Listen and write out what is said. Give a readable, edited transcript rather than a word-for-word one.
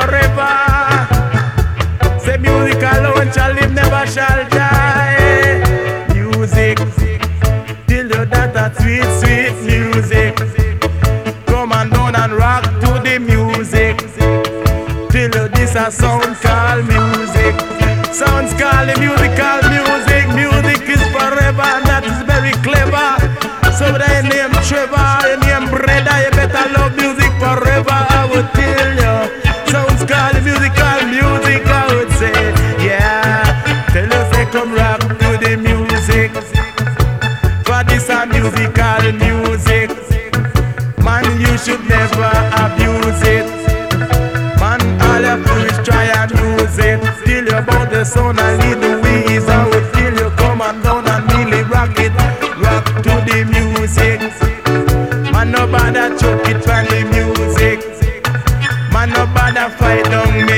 forever. Say music alone shall live, never shall die. Music, till you that sweet, sweet music. Come on down and rock to the music. Till you this a sound called music. Sounds called the musical music. Music is forever and that is very clever. So that your name Trevor, your name Brother, you better love music forever, I would tell you. Sounds called musical music, I would say. Yeah, tell us say come rock to the music. For this a musical music. Man, you should never abuse it. Man, all you do is try and use it. Till you about the sound and lead the ways, I would feel you come on down and really rock it. Rock to the music. Man, no bother choke it from the music. Man, no bother fight down me